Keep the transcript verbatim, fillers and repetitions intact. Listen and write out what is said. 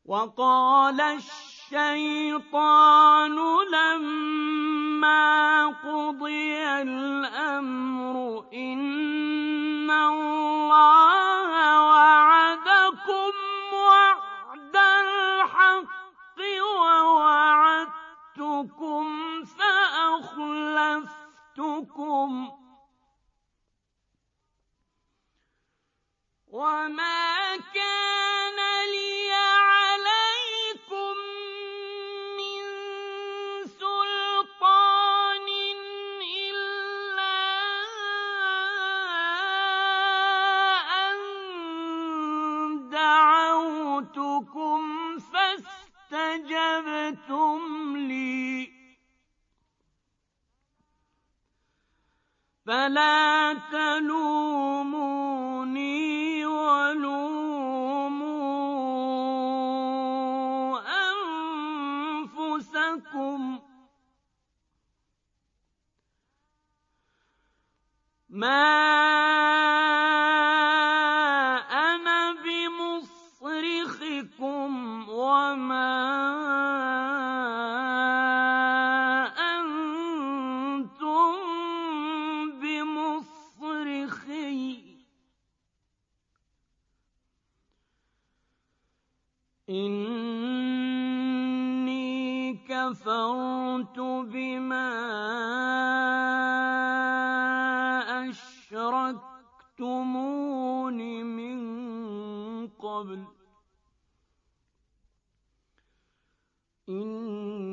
وقال الشيطان لما قضي الأمر إن الله وعدكم وعد الحق ووعدتكم فأخلفتكم وما كان لي عليكم من سلطان إلا أن دعوتكم فاستجبتم لي فلا تلوموني ولوموا أنفسكم ما أنا بمصرخكم وما أنتم بمصرخي إني كفرت بما أشركتمون من قبل إن